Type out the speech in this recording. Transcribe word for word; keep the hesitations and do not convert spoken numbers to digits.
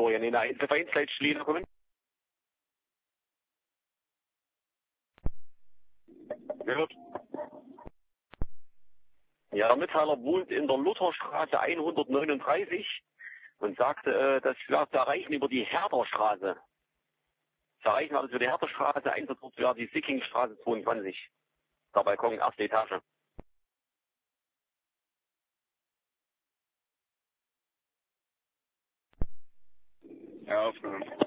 Florian, in der Einzelvereinsleitstelle kommen. Gehört. Ja, der Mitteiler wohnt in der Lutherstraße hundertneununddreißig und sagte, äh, das wäre zu erreichen über die Herderstraße. Zu erreichen war das über die Herderstraße, Einsatzort wäre die Sickingstraße zweiundzwanzig. Der Balkon, erste Etage. Ja, aufgenommen.